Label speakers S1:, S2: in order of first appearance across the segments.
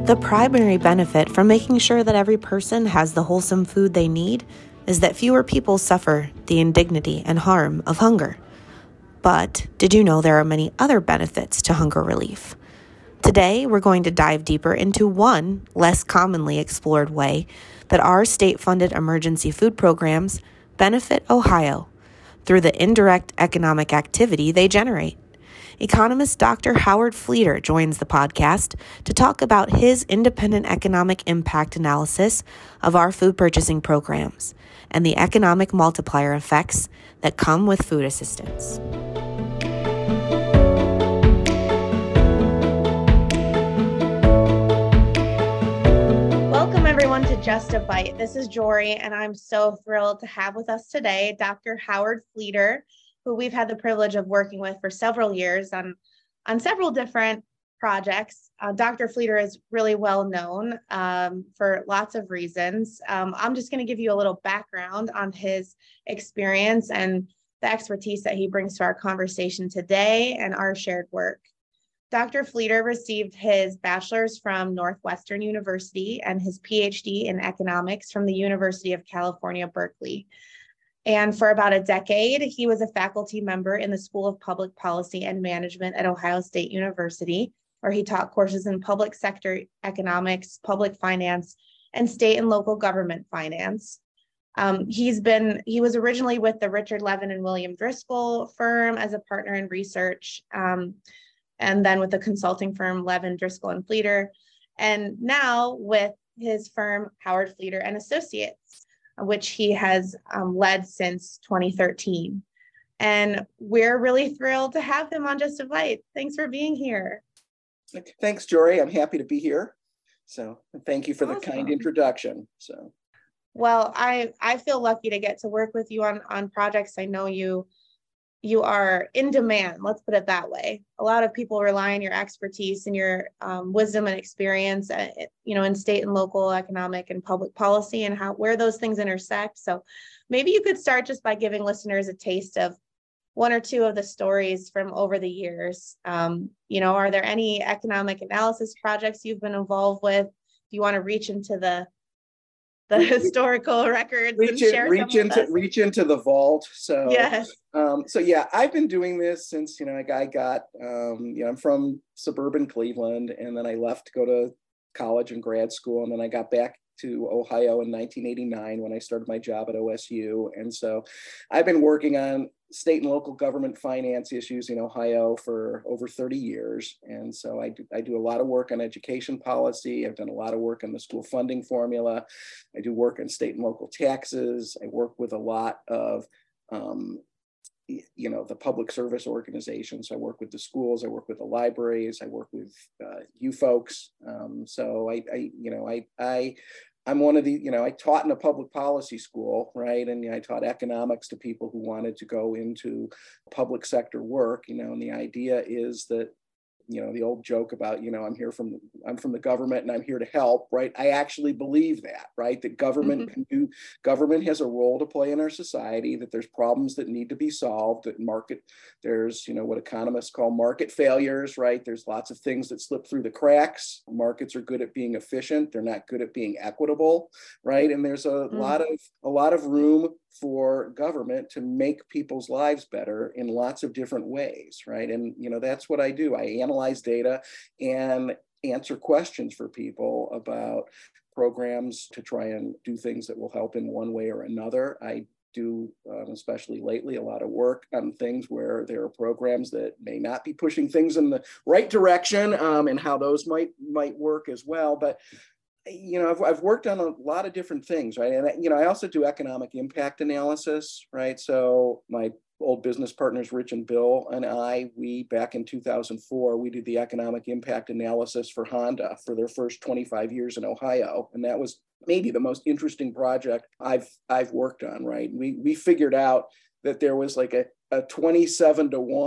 S1: The primary benefit from making sure that every person has the wholesome food they need is that fewer people suffer the indignity and harm of hunger. But did you know there are many other benefits to hunger relief? Today, we're going to dive deeper into one less commonly explored way that our state-funded emergency food programs benefit Ohio through the indirect economic activity they generate. Economist Dr. Howard Fleeter joins the podcast to talk about his independent economic impact analysis of our food purchasing programs and the economic multiplier effects that come with food assistance. Welcome everyone to Just a Bite. This is Jory, and I'm so thrilled to have with us today Dr. Howard Fleeter, who we've had the privilege of working with for several years on several different projects. Dr. Fleeter is really well known for lots of reasons. I'm just going to give you a little background on his experience and the expertise that he brings to our conversation today and our shared work. Dr. Fleeter received his bachelor's from Northwestern University and his PhD in economics from the University of California, Berkeley. And for about a decade, he was a faculty member in the School of Public Policy and Management at Ohio State University, where he taught courses in public sector economics, public finance, and state and local government finance. He was originally with the Richard Levin and William Driscoll firm as a partner in research, and then with the consulting firm Levin, Driscoll, and Fleeter, and now with his firm Howard Fleeter and Associates, which he has led since 2013. And we're really thrilled to have him on Just a Bite. Thanks for being here.
S2: Thanks, Jory. I'm happy to be here. So thank you for the kind introduction.
S1: Well, I feel lucky to get to work with you on projects. I know you are in demand, let's put it that way. A lot of people rely on your expertise and your wisdom and experience, in state and local economic and public policy and where those things intersect. So maybe you could start just by giving listeners a taste of one or two of the stories from over the years. Are there any economic analysis projects you've been involved with? Do you want to reach into the historical records and share
S2: reach into the vault. So
S1: yes.
S2: I've been doing this since I'm from suburban Cleveland, and then I left to go to college and grad school, and then I got back to Ohio in 1989 when I started my job at OSU. And so I've been working on state and local government finance issues in Ohio for over 30 years. And so I do a lot of work on education policy. I've done a lot of work on the school funding formula. I do work on state and local taxes. I work with a lot of the public service organizations. I work with the schools, I work with the libraries, I work with you folks. I'm one of the, I taught in a public policy school, right? And I taught economics to people who wanted to go into public sector work, and the idea is that, the old joke about, I'm from the government and I'm here to help, right? I actually believe that, right? That government government has a role to play in our society, that there's problems that need to be solved, there's, what economists call market failures, right? There's lots of things that slip through the cracks. Markets are good at being efficient. They're not good at being equitable, right? And there's a lot of room for government to make people's lives better in lots of different ways, right? And, that's what I do. I analyze data and answer questions for people about programs to try and do things that will help in one way or another. I do, especially lately, a lot of work on things where there are programs that may not be pushing things in the right direction, and how those might work as well. But I've worked on a lot of different things, right? And, I also do economic impact analysis, right? So my old business partners, Rich and Bill, and we back in 2004, we did the economic impact analysis for Honda for their first 25 years in Ohio. And that was maybe the most interesting project I've worked on, right? We figured out that there was like a 27-to-1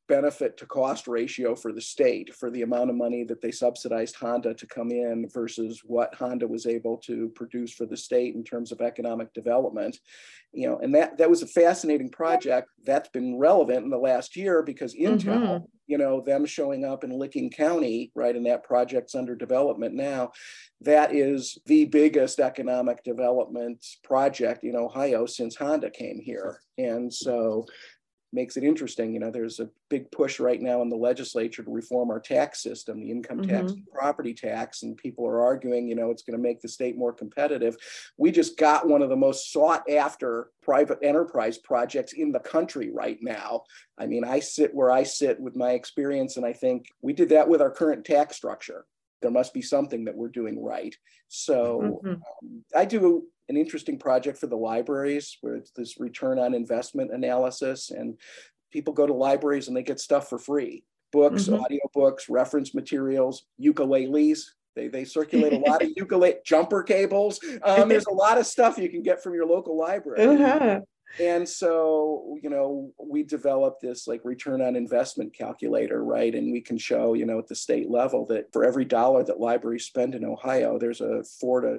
S2: benefit to cost ratio for the state for the amount of money that they subsidized Honda to come in versus what Honda was able to produce for the state in terms of economic development. And that was a fascinating project that's been relevant in the last year because Intel, them showing up in Licking County, right, and that project's under development now. That is the biggest economic development project in Ohio since Honda came here. And so makes it interesting. There's a big push right now in the legislature to reform our tax system, the income tax and property tax, and people are arguing, it's going to make the state more competitive. We just got one of the most sought after private enterprise projects in the country right now. I mean, I sit where I sit with my experience, and I think we did that with our current tax structure. There must be something that we're doing right. So I do an interesting project for the libraries where it's this return on investment analysis, and people go to libraries and they get stuff for free. Books, audiobooks, reference materials, ukuleles. They circulate a lot of ukulele, jumper cables. There's a lot of stuff you can get from your local library. And so, we developed this like return on investment calculator, right? And we can show, at the state level that for every dollar that libraries spend in Ohio, there's a $4 to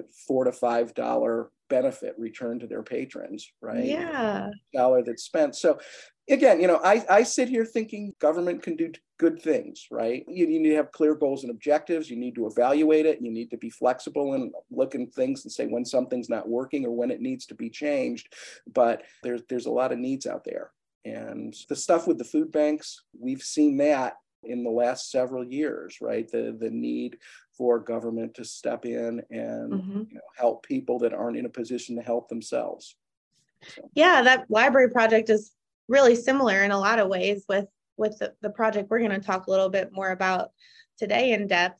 S2: $5 benefit returned to their patrons, right?
S1: Yeah.
S2: Dollar that's spent. So again, I sit here thinking government can do good things, right? You need to have clear goals and objectives. You need to evaluate it. You need to be flexible and look at things and say when something's not working or when it needs to be changed. But there's a lot of needs out there. And the stuff with the food banks, we've seen that in the last several years, right? The need for government to step in and help people that aren't in a position to help themselves. So.
S1: Yeah, that library project is really similar in a lot of ways with the project we're going to talk a little bit more about today in depth.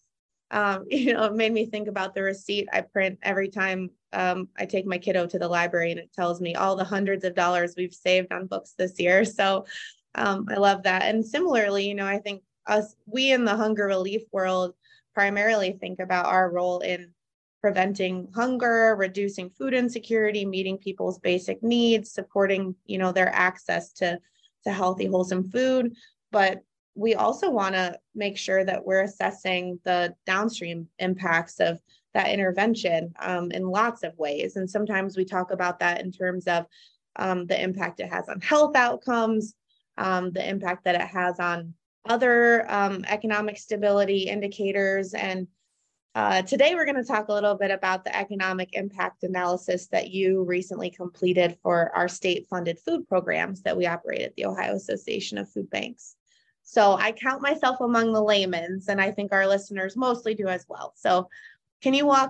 S1: It made me think about the receipt I print every time I take my kiddo to the library, and it tells me all the hundreds of dollars we've saved on books this year. So I love that. And similarly, I think we in the hunger relief world primarily think about our role in preventing hunger, reducing food insecurity, meeting people's basic needs, supporting, their access to healthy, wholesome food. But we also want to make sure that we're assessing the downstream impacts of that intervention in lots of ways. And sometimes we talk about that in terms of the impact it has on health outcomes, the impact that it has on other economic stability indicators. And today we're going to talk a little bit about the economic impact analysis that you recently completed for our state-funded food programs that we operate at the Ohio Association of Food Banks. So I count myself among the laymen's, and I think our listeners mostly do as well. So can you walk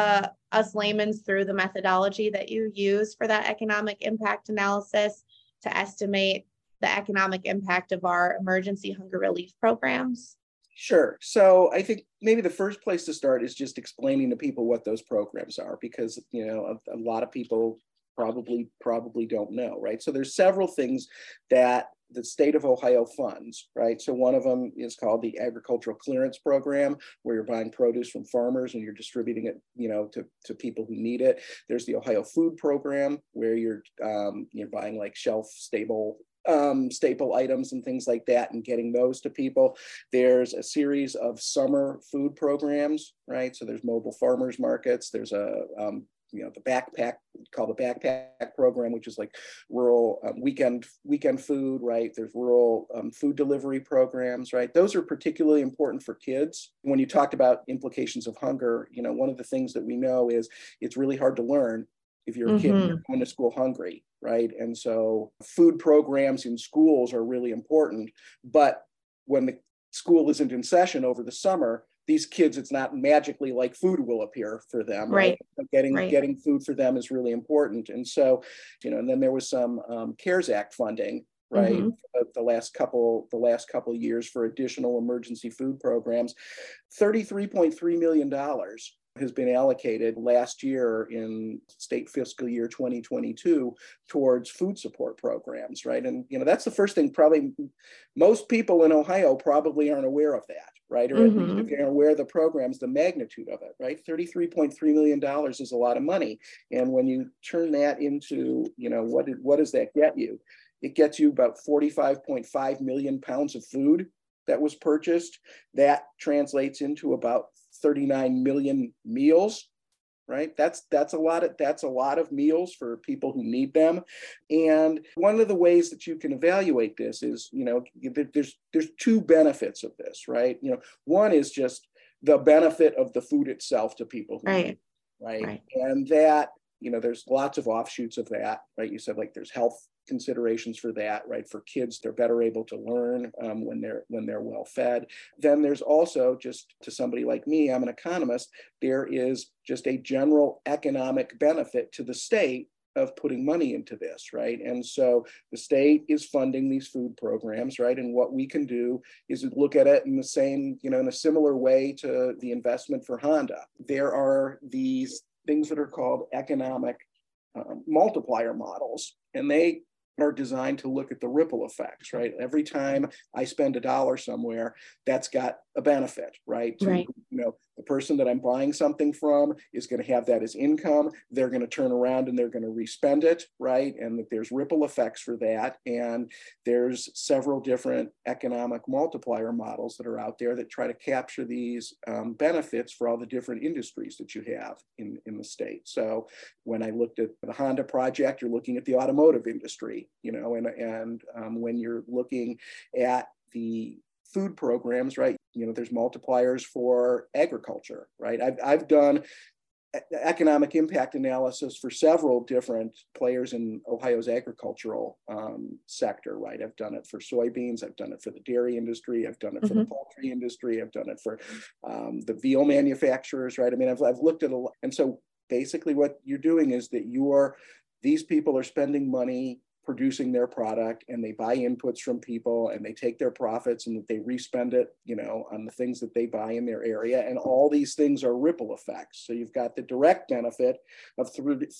S1: us laymen's through the methodology that you use for that economic impact analysis to estimate the economic impact of our emergency hunger relief programs?
S2: Sure. So I think maybe the first place to start is just explaining to people what those programs are, because, a lot of people probably don't know, right? So there's several things that the state of Ohio funds, right? So one of them is called the Agricultural Clearance Program, where you're buying produce from farmers and you're distributing it, to people who need it. There's the Ohio Food Program, where you're buying like shelf-stable staple items and things like that and getting those to people. There's a series of summer food programs, right? So there's mobile farmers markets. There's the backpack, called the backpack program, which is like rural weekend food, right? There's rural food delivery programs, right? Those are particularly important for kids. When you talked about implications of hunger, one of the things that we know is it's really hard to learn if you're a kid and you're going to school hungry, right? And so food programs in schools are really important. But when the school isn't in session over the summer, these kids, it's not magically like food will appear for them, right? Getting food for them is really important. And so, and then there was some CARES Act funding, right? The last couple of years for additional emergency food programs. $33.3 million has been allocated last year in state fiscal year 2022 towards food support programs, right? And, that's the first thing. Probably most people in Ohio probably aren't aware of that, right? Or at least if they're aware of the programs, the magnitude of it, right? $33.3 million is a lot of money. And when you turn that into, what does that get you? it gets you about 45.5 million pounds of food that was purchased. That translates into about 39 million meals, right? That's a lot of meals for people who need them. And one of the ways that you can evaluate this is, there's two benefits of this, right? One is just the benefit of the food itself to people who need it, right? And that, there's lots of offshoots of that, right? You said like there's health considerations for that, right? For kids, they're better able to learn when they're well fed. Then there's also, just to somebody like me, I'm an economist, there is just a general economic benefit to the state of putting money into this, right? And so the state is funding these food programs, right? And what we can do is look at it in the same, in a similar way to the investment for Honda. There are these things that are called economic multiplier models, and they are designed to look at the ripple effects, right? Every time I spend $1 somewhere, that's got a benefit, right? The person that I'm buying something from is going to have that as income. They're going to turn around and they're going to respend it, right? And that there's ripple effects for that. And there's several different economic multiplier models that are out there that try to capture these benefits for all the different industries that you have in the state. So when I looked at the Honda project, you're looking at the automotive industry, and when you're looking at the food programs, right? There's multipliers for agriculture, right? I've done economic impact analysis for several different players in Ohio's agricultural sector, right? I've done it for soybeans, I've done it for the dairy industry, I've done it for the poultry industry, I've done it for the veal manufacturers, right? I mean, I've looked at a lot. And so basically what you're doing is that these people are spending money producing their product, and they buy inputs from people, and they take their profits and they respend it, on the things that they buy in their area. And all these things are ripple effects. So you've got the direct benefit of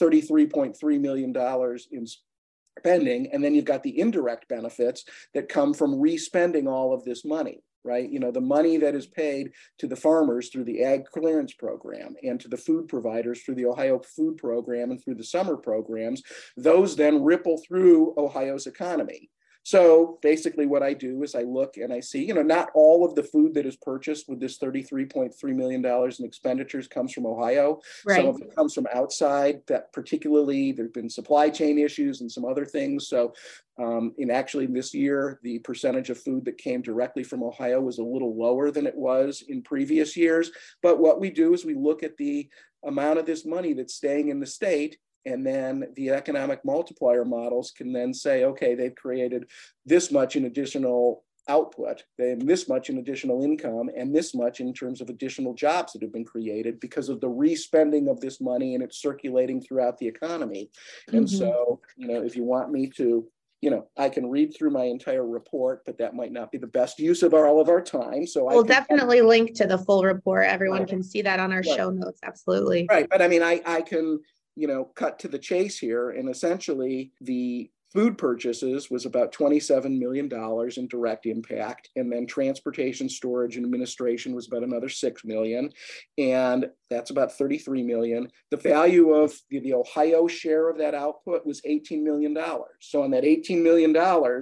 S2: $33.3 million in spending, and then you've got the indirect benefits that come from respending all of this money, right? The money that is paid to the farmers through the Ag Clearance Program and to the food providers through the Ohio Food Program and through the summer programs, those then ripple through Ohio's economy. So basically what I do is I look and I see, not all of the food that is purchased with this $33.3 million in expenditures comes from Ohio.
S1: Right.
S2: Some of it comes from outside, that particularly there've been supply chain issues and some other things. So actually this year, the percentage of food that came directly from Ohio was a little lower than it was in previous years. But what we do is we look at the amount of this money that's staying in the state, and then the economic multiplier models can then say, okay, they've created this much in additional output, and this much in additional income, and this much in terms of additional jobs that have been created because of the respending of this money and it's circulating throughout the economy. And so, if you want me to, I can read through my entire report, but that might not be the best use of all of our time. So
S1: we'll definitely link to the full report. Everyone can see that on our show notes. Absolutely.
S2: Right. But I mean, I can, cut to the chase here. And essentially the food purchases was about $27 million in direct impact. And then transportation, storage, and administration was about another $6 million. And that's about $33 million. The value of the Ohio share of that output was $18 million. So on that $18 million,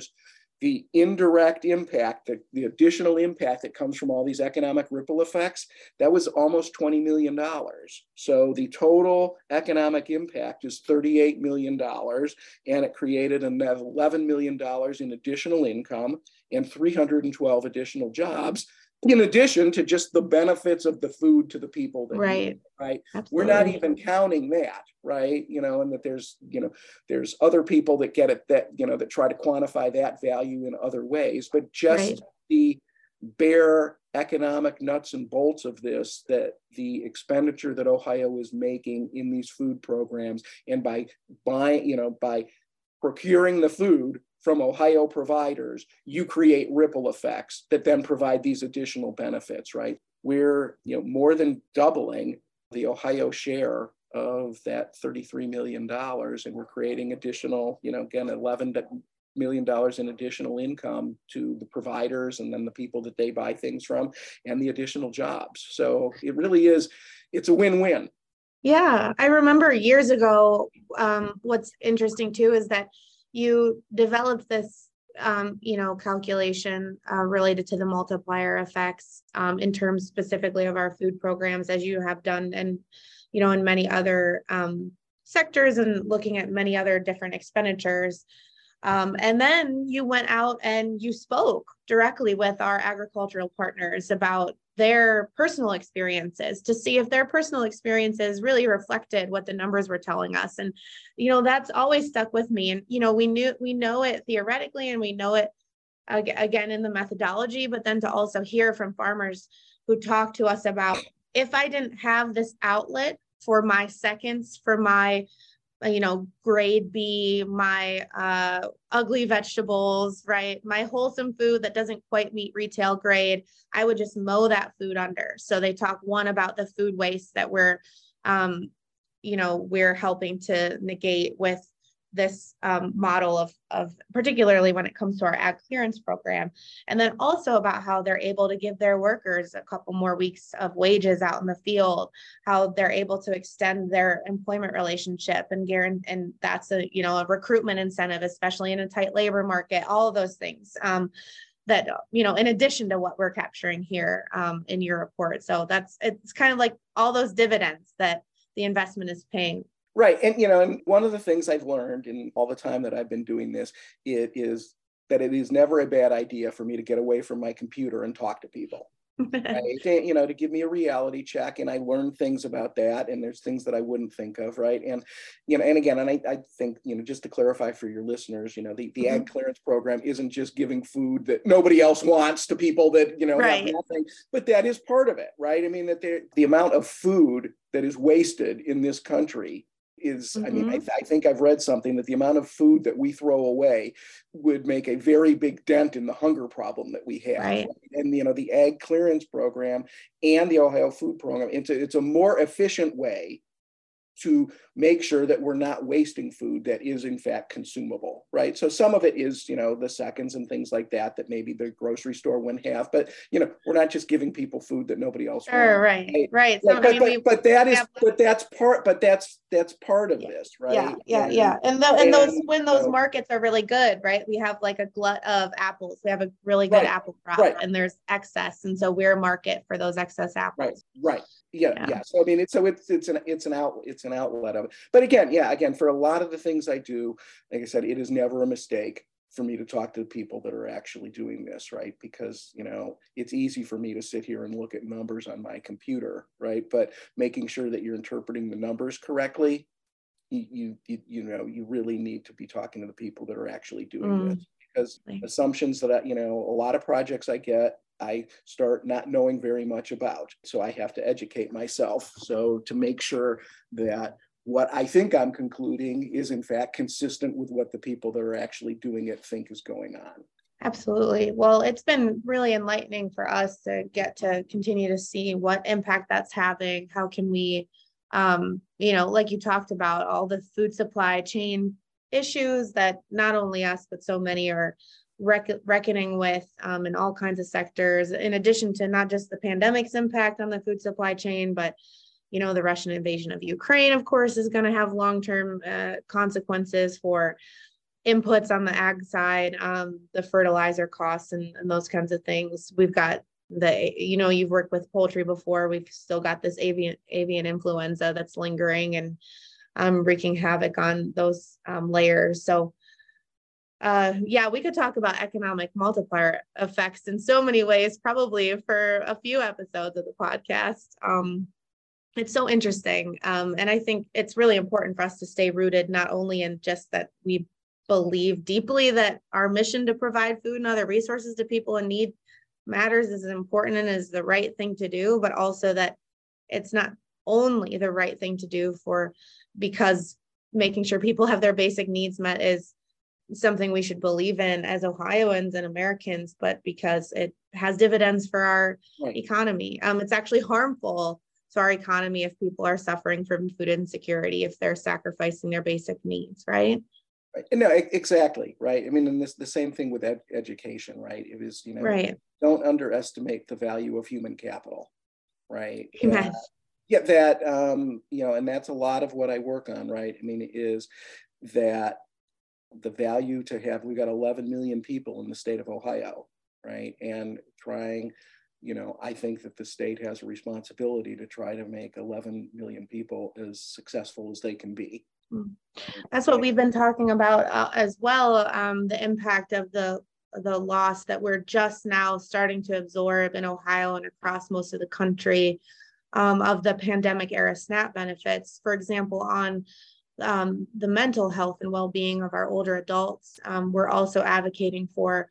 S2: the indirect impact, the additional impact that comes from all these economic ripple effects, that was almost $20 million. So the total economic impact is $38 million, and it created $11 million in additional income and 312 additional jobs, in addition to just the benefits of the food to the people that need it, right? Absolutely. We're not even counting that, right? And that there's other people that get it, that that try to quantify that value in other ways, but just the bare economic nuts and bolts of this, that the expenditure that Ohio is making in these food programs, and by buying, by procuring the food from Ohio providers, you create ripple effects that then provide these additional benefits, right? We're more than doubling the Ohio share of that $33 million, and we're creating additional, again, $11 million in additional income to the providers and then the people that they buy things from, and the additional jobs. So it really is, it's a win-win.
S1: Yeah, I remember years ago, what's interesting too is that you developed this, calculation related to the multiplier effects in terms specifically of our food programs, as you have done, and in many other sectors, and looking at many other different expenditures. And then you went out and you spoke directly with our agricultural partners about their personal experiences to see if their personal experiences really reflected what the numbers were telling us. And, that's always stuck with me. And, we know it theoretically, and we know it again in the methodology, but then to also hear from farmers who talk to us about, if I didn't have this outlet for my seconds, for my grade B, my ugly vegetables, right? My wholesome food that doesn't quite meet retail grade, I would just mow that food under. So they talk about the food waste that we're helping to negate with this model of particularly when it comes to our ag clearance program. And then also about how they're able to give their workers a couple more weeks of wages out in the field, how they're able to extend their employment relationship and guarantee, and that's a recruitment incentive, especially in a tight labor market, all of those things. That, in addition to what we're capturing here in your report. So it's kind of like all those dividends that the investment is paying.
S2: Right. And, and one of the things I've learned in all the time that I've been doing this, it is that it is never a bad idea for me to get away from my computer and talk to people. Right? To give me a reality check. And I learn things about that. And there's things that I wouldn't think of. Right. And, and again, and I think, just to clarify for your listeners, the ag clearance program isn't just giving food that nobody else wants to people that,
S1: right.
S2: have nothing, but that is part of it. Right. I mean, that the amount of food that is wasted in this country is, I think I've read something that the amount of food that we throw away would make a very big dent in the hunger problem that we have.
S1: Right.
S2: And, the ag clearance program and the Ohio food program, it's a more efficient way to make sure that we're not wasting food that is in fact consumable, right? So some of it is, the seconds and things like that maybe the grocery store wouldn't have, but, we're not just giving people food that nobody else wants.
S1: Right.
S2: So, but that's part of this, right?
S1: Yeah. And those markets are really good, right? We have like a glut of apples. We have a really good apple crop, and there's excess. And so we're a market for those excess apples.
S2: Right. Yeah. So, it's an outlet of it. But again, for a lot of the things I do, like I said, it is never a mistake for me to talk to the people that are actually doing this, right? Because, it's easy for me to sit here and look at numbers on my computer, right? But making sure that you're interpreting the numbers correctly, you really need to be talking to the people that are actually doing this, because assumptions that, a lot of projects I start not knowing very much about. So I have to educate myself. So to make sure that what I think I'm concluding is in fact consistent with what the people that are actually doing it think is going on.
S1: Absolutely. Well, it's been really enlightening for us to get to continue to see what impact that's having. How can we, like you talked about, all the food supply chain issues that not only us, but so many are reckoning with in all kinds of sectors, in addition to not just the pandemic's impact on the food supply chain, but the Russian invasion of Ukraine, of course, is going to have long-term consequences for inputs on the ag side, the fertilizer costs and those kinds of things. We've got you've worked with poultry before. We've still got this avian influenza that's lingering and wreaking havoc on those layers. So we could talk about economic multiplier effects in so many ways, probably for a few episodes of the podcast. It's so interesting. And I think it's really important for us to stay rooted, not only in just that we believe deeply that our mission to provide food and other resources to people in need matters, is important and is the right thing to do, but also that it's not only the right thing to do because making sure people have their basic needs met is something we should believe in as Ohioans and Americans, but because it has dividends for our economy. It's actually harmful to our economy if people are suffering from food insecurity, if they're sacrificing their basic needs, right?
S2: No, exactly, right. And the same thing with education, right? It is, don't underestimate the value of human capital, right?
S1: Amen.
S2: That, and that's a lot of what I work on, right? Is that the value to have, we've got 11 million people in the state of Ohio, right? And trying, I think that the state has a responsibility to try to make 11 million people as successful as they can be.
S1: That's what we've been talking about as well, the impact of the loss that we're just now starting to absorb in Ohio and across most of the country of the pandemic era SNAP benefits, for example, on the mental health and well-being of our older adults. We're also advocating for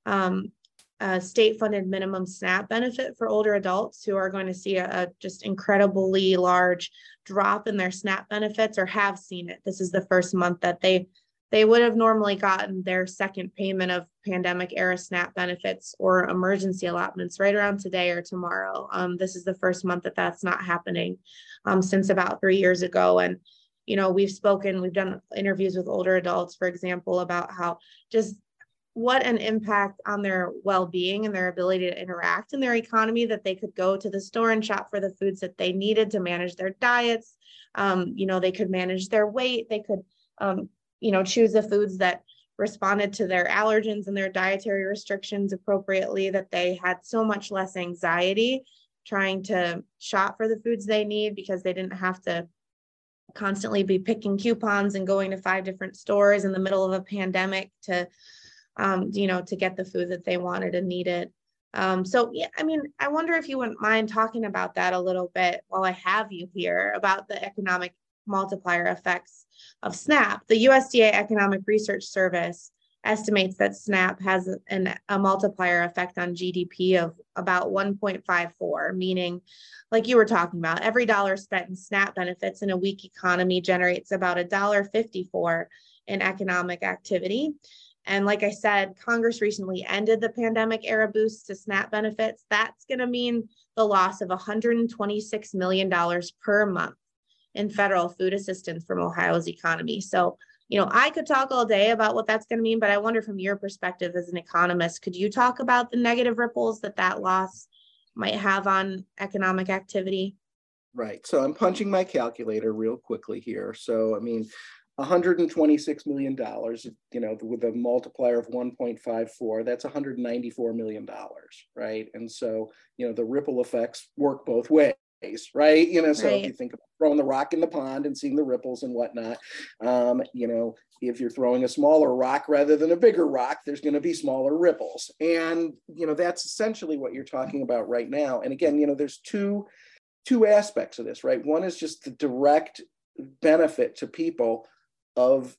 S1: a state-funded minimum SNAP benefit for older adults who are going to see a just incredibly large drop in their SNAP benefits, or have seen it. This is the first month that they would have normally gotten their second payment of pandemic era SNAP benefits or emergency allotments right around today or tomorrow. This is the first month that that's not happening since about 3 years ago. And we've done interviews with older adults, for example, about how just what an impact on their well-being and their ability to interact in their economy, that they could go to the store and shop for the foods that they needed to manage their diets. They could manage their weight. They could, choose the foods that responded to their allergens and their dietary restrictions appropriately, that they had so much less anxiety trying to shop for the foods they need because they didn't have to constantly be picking coupons and going to 5 different stores in the middle of a pandemic to get the food that they wanted and needed. I wonder if you wouldn't mind talking about that a little bit while I have you here, about the economic multiplier effects of SNAP. The USDA Economic Research Service estimates that SNAP has a multiplier effect on GDP of about 1.54, meaning, like you were talking about, every dollar spent in SNAP benefits in a weak economy generates about $1.54 in economic activity. And like I said, Congress recently ended the pandemic era boost to SNAP benefits. That's going to mean the loss of $126 million per month in federal food assistance from Ohio's economy. So, I could talk all day about what that's going to mean, but I wonder, from your perspective as an economist, could you talk about the negative ripples that loss might have on economic activity?
S2: Right. So I'm punching my calculator real quickly here. So, $126 million, with a multiplier of 1.54, that's $194 million, right? And so, the ripple effects work both ways, right? So
S1: right.
S2: If you think about throwing the rock in the pond and seeing the ripples and whatnot, if you're throwing a smaller rock rather than a bigger rock, there's going to be smaller ripples. And, that's essentially what you're talking about right now. And again, there's two aspects of this, right? One is just the direct benefit to people of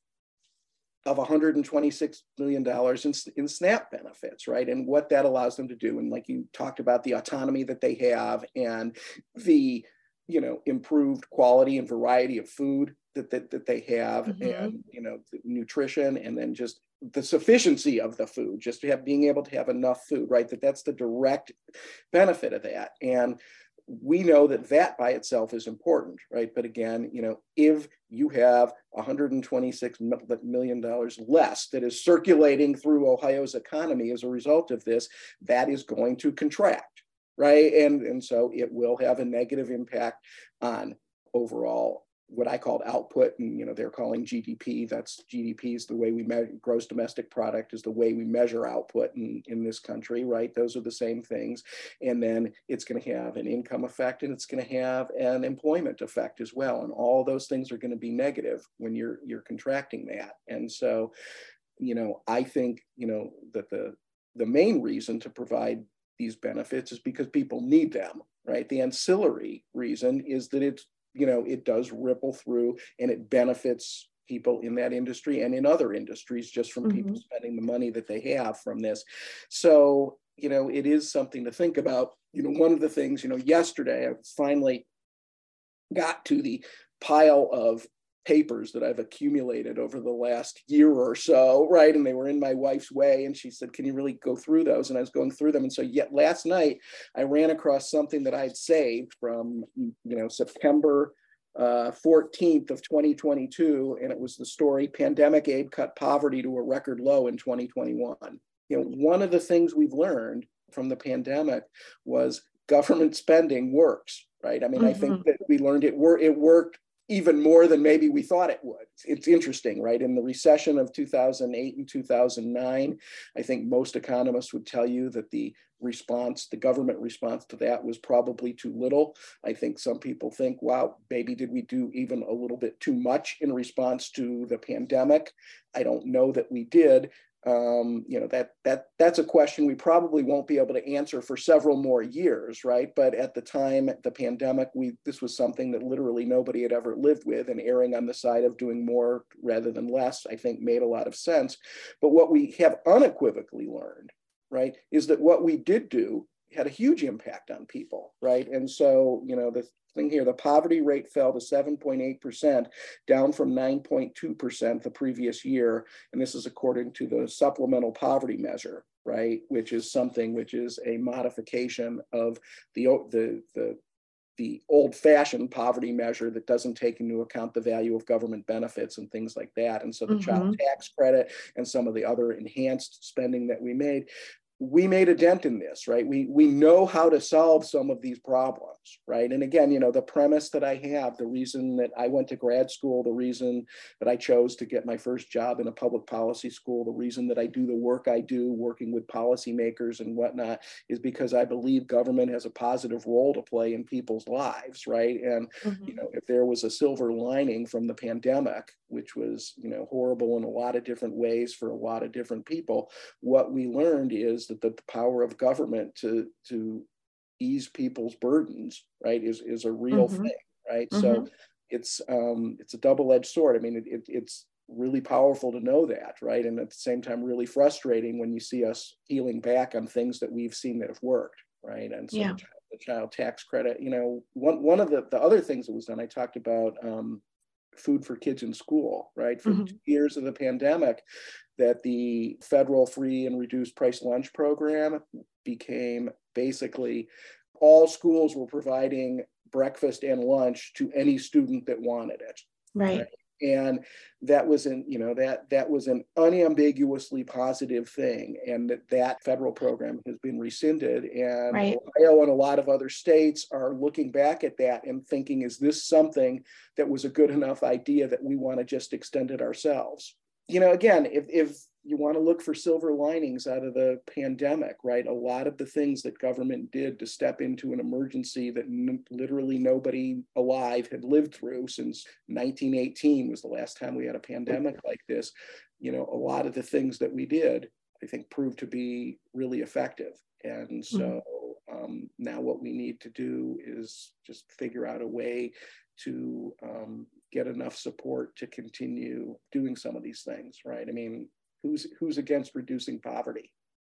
S2: $126 million in SNAP benefits, right? And what that allows them to do. And like you talked about, the autonomy that they have and the, improved quality and variety of food that they have, and, the nutrition, and then just the sufficiency of the food, just being able to have enough food, right? That's the direct benefit of that. And we know that by itself is important, right? But again, if you have $126 million less that is circulating through Ohio's economy as a result of this, that is going to contract, right? And so it will have a negative impact on overall, what I called output, and they're calling GDP. That's GDP is the way we measure, gross domestic product is the way we measure output in this country, right? Those are the same things. And then it's going to have an income effect, and it's going to have an employment effect as well. And all those things are going to be negative when you're contracting that. And so, I think, that the main reason to provide these benefits is because people need them, right? The ancillary reason is that it does ripple through, and it benefits people in that industry and in other industries just from people spending the money that they have from this. So, it is something to think about. One of the things, yesterday I finally got to the pile of papers that I've accumulated over the last year or so, right? And they were in my wife's way, and she said, "Can you really go through those?" And I was going through them. And so yet last night I ran across something that I'd saved from, September 14th of 2022. And it was the story, "Pandemic Aid Cut Poverty to a Record Low in 2021. One of the things we've learned from the pandemic was government spending works, right? I think that we learned it worked even more than maybe we thought it would. It's interesting, right? In the recession of 2008 and 2009, I think most economists would tell you that the government response to that was probably too little. I think some people think, wow, maybe did we do even a little bit too much in response to the pandemic? I don't know that we did. That's a question we probably won't be able to answer for several more years, right? But at the time, the pandemic, this was something that literally nobody had ever lived with, and erring on the side of doing more rather than less, I think, made a lot of sense. But what we have unequivocally learned, right, is that what we did do had a huge impact on people, right? And so, the thing here, the poverty rate fell to 7.8%, down from 9.2% the previous year. And this is according to the supplemental poverty measure, right? Which is a modification of the old-fashioned poverty measure that doesn't take into account the value of government benefits and things like that. And so the child tax credit and some of the other enhanced spending that we made a dent in this, right? We know how to solve some of these problems, right? And again, the premise that I have, the reason that I went to grad school, the reason that I chose to get my first job in a public policy school, the reason that I do the work I do working with policymakers and whatnot, is because I believe government has a positive role to play in people's lives, right? And, if there was a silver lining from the pandemic, which was, horrible in a lot of different ways for a lot of different people, what we learned is that the power of government to ease people's burdens, right, is a real thing, right? So it's a double-edged sword. I mean, it's really powerful to know that, right? And at the same time, really frustrating when you see us healing back on things that we've seen that have worked, right? And so the child tax credit, one of the other things that was done, I talked about food for kids in school, right? For 2 years of the pandemic, that the federal free and reduced price lunch program became basically all schools were providing breakfast and lunch to any student that wanted it.
S1: Right.
S2: And that was that was an unambiguously positive thing. And that federal program has been rescinded. And Ohio and a lot of other states are looking back at that and thinking, is this something that was a good enough idea that we want to just extend it ourselves? Again, if you want to look for silver linings out of the pandemic, right? A lot of the things that government did to step into an emergency that literally nobody alive had lived through since 1918 was the last time we had a pandemic like this. A lot of the things that we did, I think, proved to be really effective. And so now what we need to do is just figure out a way to get enough support to continue doing some of these things, right? I mean, who's against reducing poverty?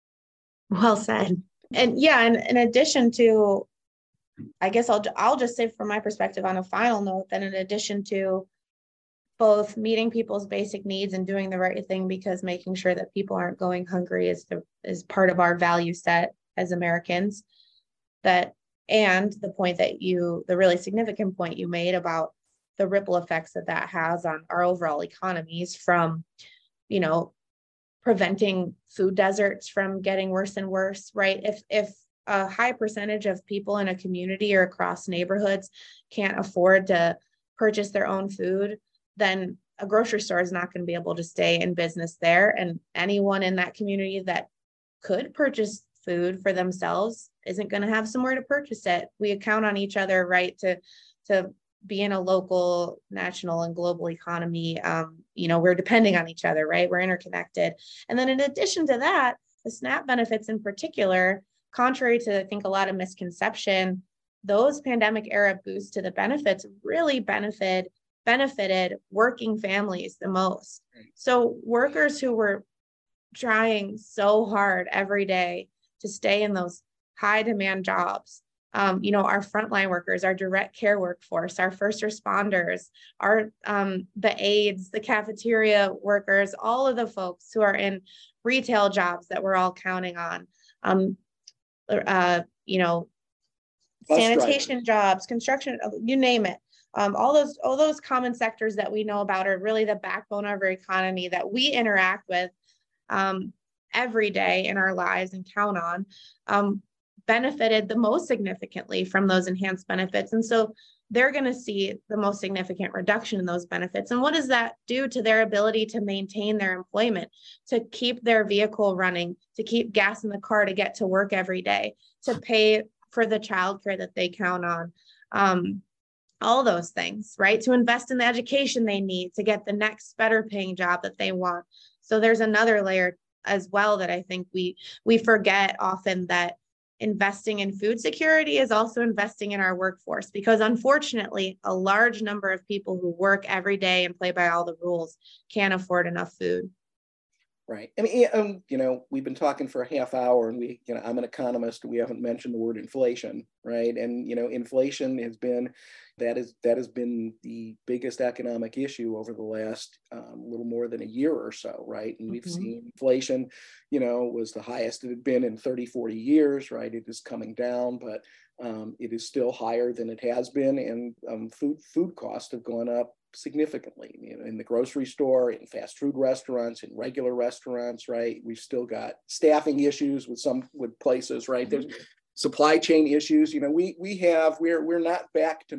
S1: Well said. And in addition to, I guess I'll just say from my perspective on a final note, that in addition to both meeting people's basic needs and doing the right thing, because making sure that people aren't going hungry is part of our value set as Americans, and the really significant point you made about the ripple effects that has on our overall economies, from, preventing food deserts from getting worse and worse, right? If a high percentage of people in a community or across neighborhoods can't afford to purchase their own food, then a grocery store is not going to be able to stay in business there. And anyone in that community that could purchase food for themselves isn't going to have somewhere to purchase it. We count on each other, right, to be in a local, national, and global economy. We're depending on each other, right? We're interconnected. And then in addition to that, the SNAP benefits in particular, contrary to, I think, a lot of misconception, those pandemic era boosts to the benefits really benefited working families the most. So workers who were trying so hard every day to stay in those high demand jobs, our frontline workers, our direct care workforce, our first responders, the aides, the cafeteria workers, all of the folks who are in retail jobs that we're all counting on, sanitation jobs, construction, you name it. All those common sectors that we know about are really the backbone of our economy that we interact with every day in our lives and count on, benefited the most significantly from those enhanced benefits. And so they're going to see the most significant reduction in those benefits. And what does that do to their ability to maintain their employment, to keep their vehicle running, to keep gas in the car to get to work every day, to pay for the childcare that they count on, all those things, right? To invest in the education they need to get the next better paying job that they want. So there's another layer as well that I think we forget often, that investing in food security is also investing in our workforce, because unfortunately, a large number of people who work every day and play by all the rules can't afford enough food.
S2: Right. I mean, we've been talking for a half hour, and I'm an economist, and we haven't mentioned the word inflation, right? And, inflation has been that has been the biggest economic issue over the last little more than a year or so, right? And we've seen inflation, was the highest it had been in 30, 40 years, right? It is coming down, but it is still higher than it has been. And food costs have gone up significantly, in the grocery store, in fast food restaurants, in regular restaurants, right? We've still got staffing issues with places, right? There's supply chain issues. We're not back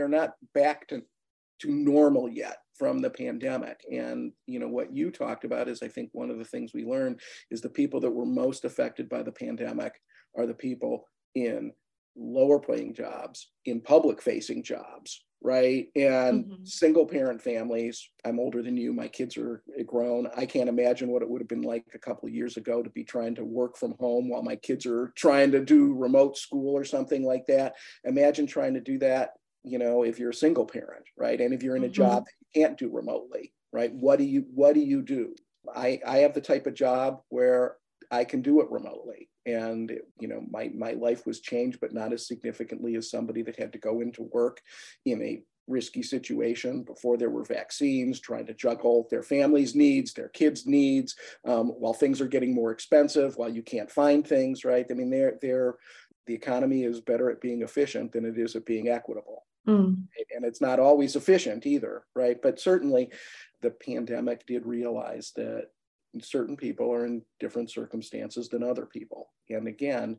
S2: to normal yet from the pandemic. And what you talked about is, I think, one of the things we learned is the people that were most affected by the pandemic are the people in lower paying jobs, in public facing jobs, right? And single parent families. I'm older than you. My kids are grown. I can't imagine what it would have been like a couple of years ago to be trying to work from home while my kids are trying to do remote school or something like that. Imagine trying to do that, if you're a single parent, right? And if you're in a job that you can't do remotely, right? What do you do? I have the type of job where I can do it remotely. And, my life was changed, but not as significantly as somebody that had to go into work in a risky situation before there were vaccines, trying to juggle their family's needs, their kids' needs, while things are getting more expensive, while you can't find things, right? I mean, the economy is better at being efficient than it is at being equitable. And it's not always efficient either, right? But certainly the pandemic did realize that certain people are in different circumstances than other people. And again,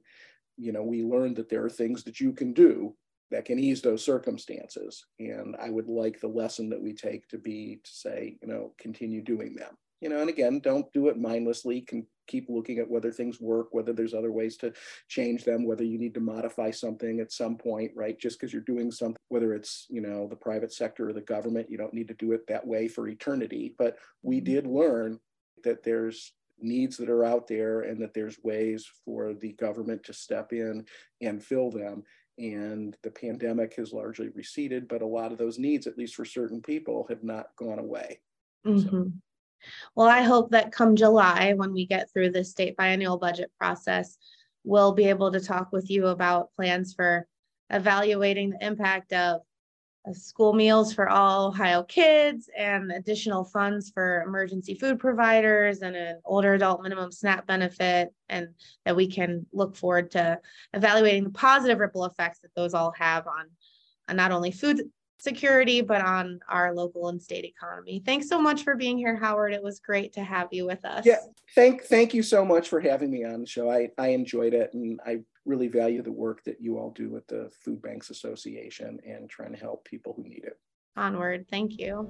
S2: we learned that there are things that you can do that can ease those circumstances. And I would like the lesson that we take to say, continue doing them. And again, don't do it mindlessly. Can keep looking at whether things work, whether there's other ways to change them, whether you need to modify something at some point, right? Just because you're doing something, whether it's, the private sector or the government, you don't need to do it that way for eternity. But we did learn that there's needs that are out there and that there's ways for the government to step in and fill them. And the pandemic has largely receded, but a lot of those needs, at least for certain people, have not gone away. So.
S1: Well, I hope that come July, when we get through the state biennial budget process, we'll be able to talk with you about plans for evaluating the impact of school meals for all Ohio kids and additional funds for emergency food providers and an older adult minimum SNAP benefit, and that we can look forward to evaluating the positive ripple effects that those all have on not only food security, but on our local and state economy. Thanks so much for being here, Howard. It was great to have you with us.
S2: Yeah, thank you so much for having me on the show. I enjoyed it, and I really value the work that you all do with the Food Banks Association and trying to help people who need it.
S1: Onward. Thank you.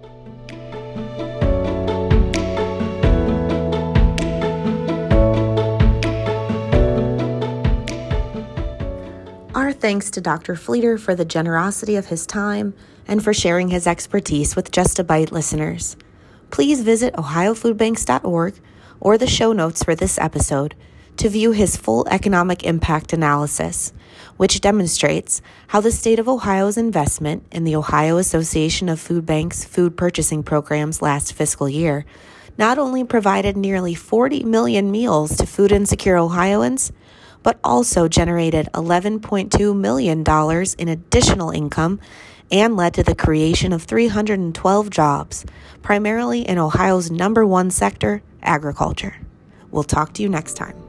S1: Our thanks to Dr. Fleeter for the generosity of his time and for sharing his expertise with Just a Bite listeners. Please visit ohiofoodbanks.org or the show notes for this episode to view his full economic impact analysis, which demonstrates how the state of Ohio's investment in the Ohio Association of Food Banks food purchasing programs last fiscal year not only provided nearly 40 million meals to food insecure Ohioans, but also generated $11.2 million in additional income and led to the creation of 312 jobs, primarily in Ohio's #1 sector, agriculture. We'll talk to you next time.